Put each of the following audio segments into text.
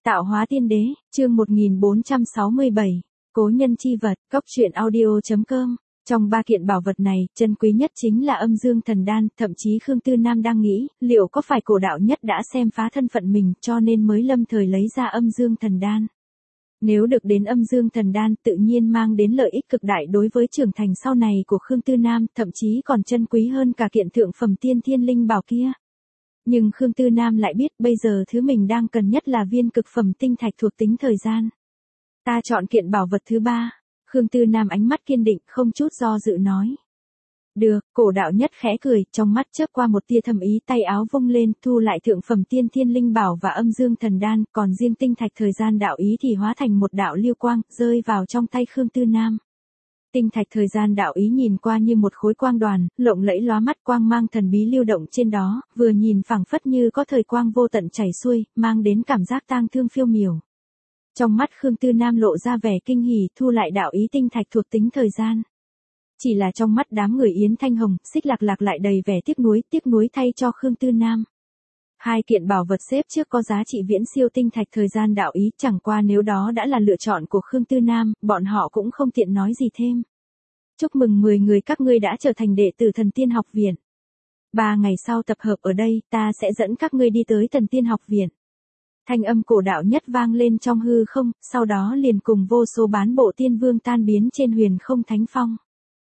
Tạo hóa tiên đế, chương 1467, cố nhân chi vật, cốc truyện audio.com. Trong ba kiện bảo vật này, chân quý nhất chính là âm dương thần đan, thậm chí Khương Tư Nam đang nghĩ, liệu có phải cổ đạo nhất đã xem phá thân phận mình cho nên mới lâm thời lấy ra âm dương thần đan. Nếu được đến âm dương thần đan tự nhiên mang đến lợi ích cực đại đối với trưởng thành sau này của Khương Tư Nam, thậm chí còn chân quý hơn cả kiện thượng phẩm tiên thiên linh bảo kia. Nhưng Khương Tư Nam lại biết bây giờ thứ mình đang cần nhất là viên cực phẩm tinh thạch thuộc tính thời gian. Ta chọn kiện bảo vật thứ ba. Khương Tư Nam ánh mắt kiên định không chút do dự nói. Được, cổ đạo nhất khẽ cười, trong mắt chớp qua một tia thầm ý, tay áo vung lên, thu lại thượng phẩm tiên thiên linh bảo và âm dương thần đan, còn riêng tinh thạch thời gian đạo ý thì hóa thành một đạo lưu quang, rơi vào trong tay Khương Tư Nam. Tinh thạch thời gian đạo ý nhìn qua như một khối quang đoàn, lộng lẫy lóa mắt, quang mang thần bí lưu động trên đó, vừa nhìn phảng phất như có thời quang vô tận chảy xuôi, mang đến cảm giác tang thương phiêu miểu. Trong mắt Khương Tư Nam lộ ra vẻ kinh hỉ, thu lại đạo ý tinh thạch thuộc tính thời gian. Chỉ là trong mắt đám người Yến Thanh Hồng, Xích Lạc Lạc lại đầy vẻ tiếc nuối thay cho Khương Tư Nam. Hai kiện bảo vật xếp trước có giá trị viễn siêu tinh thạch thời gian đạo ý, chẳng qua nếu đó đã là lựa chọn của Khương Tư Nam, bọn họ cũng không tiện nói gì thêm. Chúc mừng 10 người các ngươi đã trở thành đệ tử Thần Tiên Học Viện. 3 ngày sau tập hợp ở đây, ta sẽ dẫn các ngươi đi tới Thần Tiên Học Viện. Thanh âm cổ đạo nhất vang lên trong hư không, sau đó liền cùng vô số bán bộ tiên vương tan biến trên huyền không thánh phong.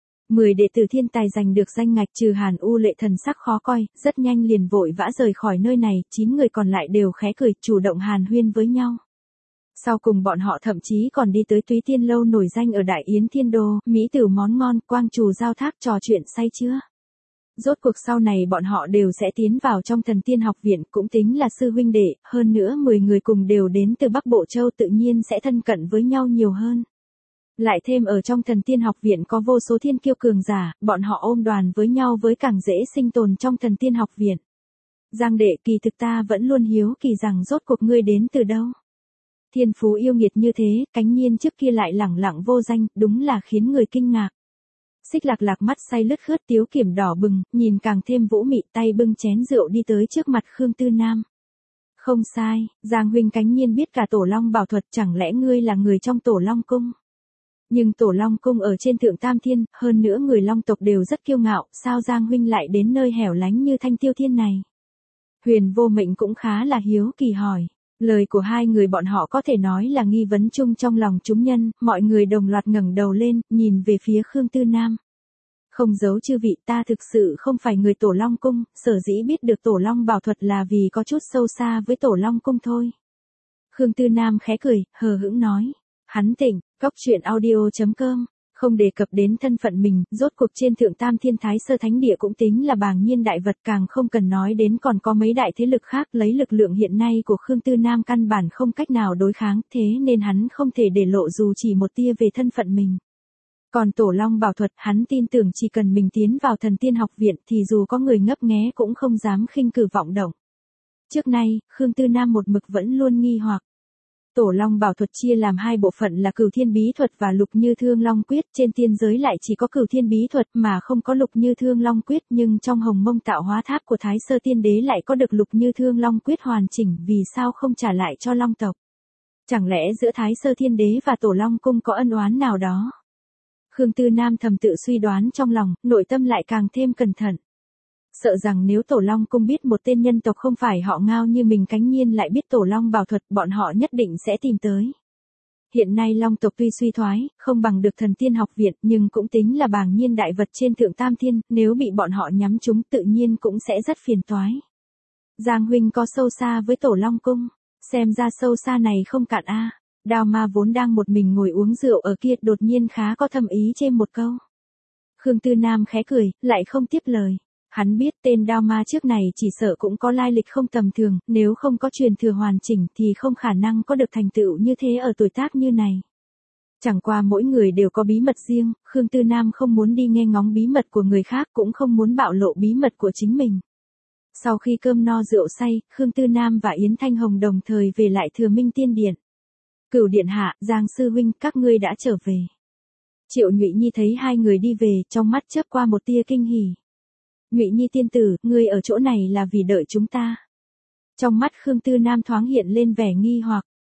10 đệ tử thiên tài giành được danh ngạch, trừ Hàn U Lệ thần sắc khó coi, rất nhanh liền vội vã rời khỏi nơi này, 9 người còn lại đều khẽ cười, chủ động hàn huyên với nhau. Sau cùng bọn họ thậm chí còn đi tới Túy Tiên Lâu nổi danh ở Đại Yến Thiên Đô, mỹ tử món ngon, quang trù giao thác trò chuyện say chưa. Rốt cuộc sau này bọn họ đều sẽ tiến vào trong Thần Tiên Học Viện, cũng tính là sư huynh đệ, hơn nữa 10 người cùng đều đến từ Bắc Bộ Châu tự nhiên sẽ thân cận với nhau nhiều hơn. Lại thêm ở trong Thần Tiên Học Viện có vô số thiên kiêu cường giả, bọn họ ôm đoàn với nhau với càng dễ sinh tồn trong Thần Tiên Học Viện. Giang đệ, kỳ thực ta vẫn luôn hiếu kỳ rằng rốt cuộc ngươi đến từ đâu. Thiên phú yêu nghiệt như thế, cánh nhiên trước kia lại lẳng lặng vô danh, đúng là khiến người kinh ngạc. Xích Lạc Lạc mắt say lướt khướt tiếu kiểm đỏ bừng, nhìn càng thêm vũ mị, tay bưng chén rượu đi tới trước mặt Khương Tư Nam. Không sai, Giang huynh cánh nhiên biết cả Tổ Long bảo thuật, chẳng lẽ ngươi là người trong Tổ Long cung? Nhưng Tổ Long cung ở trên Thượng Tam Thiên, hơn nữa người Long tộc đều rất kiêu ngạo, sao Giang huynh lại đến nơi hẻo lánh như Thanh Tiêu Thiên này? Huyền Vô Mệnh cũng khá là hiếu kỳ hỏi. Lời của hai người bọn họ có thể nói là nghi vấn chung trong lòng chúng nhân, mọi người đồng loạt ngẩng đầu lên, nhìn về phía Khương Tư Nam. Không giấu chư vị, ta thực sự không phải người Tổ Long cung, sở dĩ biết được Tổ Long bảo thuật là vì có chút sâu xa với Tổ Long cung thôi. Khương Tư Nam khẽ cười, hờ hững nói. Hắn tỉnh, cốc truyện audio.com. Không đề cập đến thân phận mình, rốt cuộc trên Thượng Tam Thiên Thái Sơ Thánh Địa cũng tính là bàng nhiên đại vật, càng không cần nói đến còn có mấy đại thế lực khác, lấy lực lượng hiện nay của Khương Tư Nam căn bản không cách nào đối kháng, thế nên hắn không thể để lộ dù chỉ một tia về thân phận mình. Còn Tổ Long bảo thuật, hắn tin tưởng chỉ cần mình tiến vào Thần Tiên Học Viện thì dù có người ngấp nghé cũng không dám khinh cử vọng động. Trước nay, Khương Tư Nam một mực vẫn luôn nghi hoặc. Tổ Long bảo thuật chia làm hai bộ phận là Cửu Thiên Bí Thuật và Lục Như Thương Long Quyết, trên tiên giới lại chỉ có Cửu Thiên Bí Thuật mà không có Lục Như Thương Long Quyết, nhưng trong Hồng Mông Tạo Hóa Tháp của Thái Sơ Tiên Đế lại có được Lục Như Thương Long Quyết hoàn chỉnh, vì sao không trả lại cho Long tộc? Chẳng lẽ giữa Thái Sơ Thiên Đế và Tổ Long cung có ân oán nào đó? Khương Tư Nam thầm tự suy đoán trong lòng, nội tâm lại càng thêm cẩn thận. Sợ rằng nếu Tổ Long cung biết một tên nhân tộc không phải họ Ngao như mình cánh nhiên lại biết Tổ Long bảo thuật, bọn họ nhất định sẽ tìm tới. Hiện nay Long tộc tuy suy thoái, không bằng được Thần Tiên Học Viện, nhưng cũng tính là bàng nhiên đại vật trên Thượng Tam Thiên, nếu bị bọn họ nhắm trúng tự nhiên cũng sẽ rất phiền toái. Giang huynh có sâu xa với Tổ Long cung, xem ra sâu xa này không cạn a. Đao Ma vốn đang một mình ngồi uống rượu ở kia đột nhiên khá có thâm ý chêm một câu. Khương Tư Nam khẽ cười, lại không tiếp lời. Hắn biết tên Đao Ma trước này chỉ sợ cũng có lai lịch không tầm thường, nếu không có truyền thừa hoàn chỉnh thì không khả năng có được thành tựu như thế ở tuổi tác như này. Chẳng qua mỗi người đều có bí mật riêng, Khương Tư Nam không muốn đi nghe ngóng bí mật của người khác, cũng không muốn bạo lộ bí mật của chính mình. Sau khi cơm no rượu say, Khương Tư Nam và Yến Thanh Hồng đồng thời về lại Thừa Minh Tiên Điện. Cửu điện hạ, Giang sư huynh, các ngươi đã trở về. Triệu Nhụy Nhi thấy hai người đi về, trong mắt chớp qua một tia kinh hỉ. Nhụy Nhi tiên tử, ngươi ở chỗ này là vì đợi chúng ta. Trong mắt Khương Tư Nam thoáng hiện lên vẻ nghi hoặc,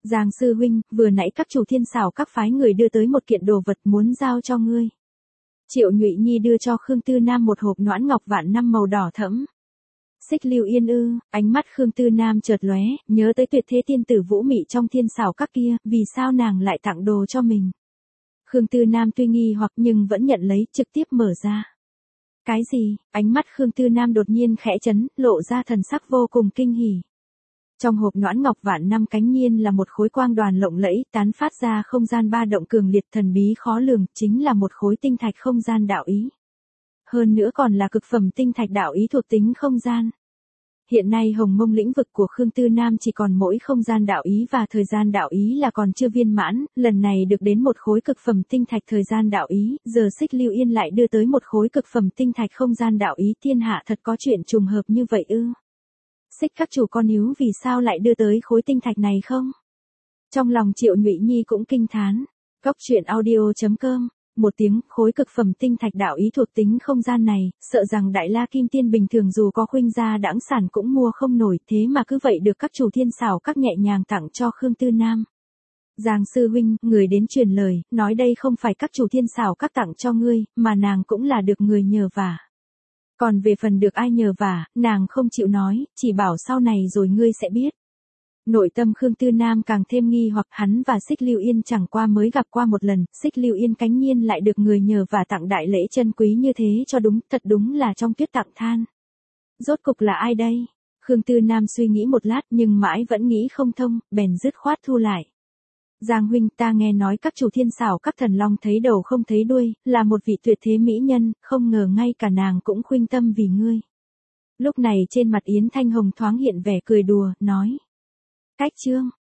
Giang sư huynh, vừa nãy các chủ thiên xảo các phái người đưa tới một kiện đồ vật muốn giao cho ngươi. Triệu Nhụy Nhi đưa cho Khương Tư Nam một hộp noãn ngọc vạn năm màu đỏ thẫm. Xích Lưu Yên ư? Ánh mắt Khương Tư Nam chợt lóe, nhớ tới tuyệt thế tiên tử Vũ Mị trong thiên xảo các kia, vì sao nàng lại tặng đồ cho mình? Khương Tư Nam tuy nghi hoặc nhưng vẫn nhận lấy, trực tiếp mở ra. Cái gì? Ánh mắt Khương Tư Nam đột nhiên khẽ chấn, lộ ra thần sắc vô cùng kinh hỉ. Trong hộp noãn ngọc vạn năm cánh nhiên là một khối quang đoàn lộng lẫy, tán phát ra không gian ba động cường liệt thần bí khó lường, chính là một khối tinh thạch không gian đạo ý. Hơn nữa còn là cực phẩm tinh thạch đạo ý thuộc tính không gian. Hiện nay Hồng Mông lĩnh vực của Khương Tư Nam chỉ còn mỗi không gian đạo ý và thời gian đạo ý là còn chưa viên mãn, lần này được đến một khối cực phẩm tinh thạch thời gian đạo ý, giờ Xích Lưu Yên lại đưa tới một khối cực phẩm tinh thạch không gian đạo ý, thiên hạ thật có chuyện trùng hợp như vậy ư? Xích các chủ con níu vì sao lại đưa tới khối tinh thạch này không? Trong lòng Triệu Nhụy Nhi cũng kinh thán. Cốc truyện audio.com. Một tiếng, khối cực phẩm tinh thạch đạo ý thuộc tính không gian này, sợ rằng Đại La Kim Tiên bình thường dù có khuynh gia đãng sản cũng mua không nổi, thế mà cứ vậy được các chủ thiên xảo các nhẹ nhàng tặng cho Khương Tư Nam. Giang sư huynh, người đến truyền lời, nói đây không phải các chủ thiên xảo các tặng cho ngươi, mà nàng cũng là được người nhờ vả. Còn về phần được ai nhờ vả, nàng không chịu nói, chỉ bảo sau này rồi ngươi sẽ biết. Nội tâm Khương Tư Nam càng thêm nghi hoặc hắn và Xích Lưu Yên chẳng qua mới gặp qua một lần, Xích Lưu Yên cánh nhiên lại được người nhờ và tặng đại lễ chân quý như thế cho đúng, thật đúng là trong tuyết tặng than. Rốt cục là ai đây? Khương Tư Nam suy nghĩ một lát nhưng mãi vẫn nghĩ không thông, bèn dứt khoát thu lại. Giang huynh, ta nghe nói các chủ thiên xảo các thần long thấy đầu không thấy đuôi, là một vị tuyệt thế mỹ nhân, không ngờ ngay cả nàng cũng khuynh tâm vì ngươi. Lúc này trên mặt Yến Thanh Hồng thoáng hiện vẻ cười đùa, nói. Cách chương.